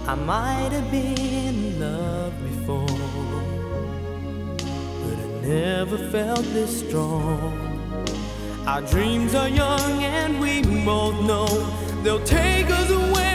I might have been in love before, but I never felt this strong. Our dreams are young and we both know they'll take us away.